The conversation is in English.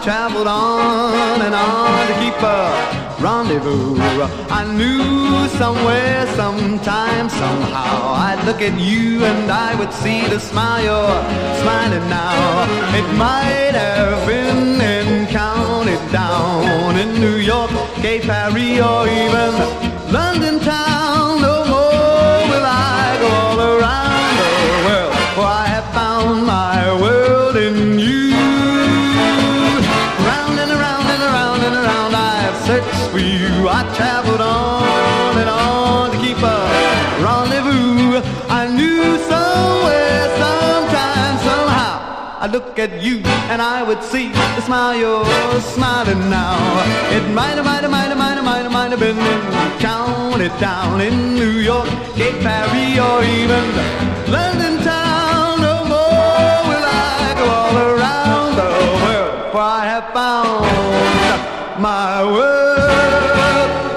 traveled on and on to keep a rendezvous. I knew somewhere, sometime, somehow I'd look at you and I would see the smile you're smiling now. It might have been in County Down in New York, Cape Paris, or even London town. No more will I go all around the world, for I have found my world in you. Round and around and around and around I have searched for you. I traveled on and on to keep a rendezvous. I knew somewhere, sometime, somehow I'd look at you and I would see the smile you're smiling now. It might have been in County Down in New York, Cape Paris, or even London town. No more will I go all around the world, for I have found my world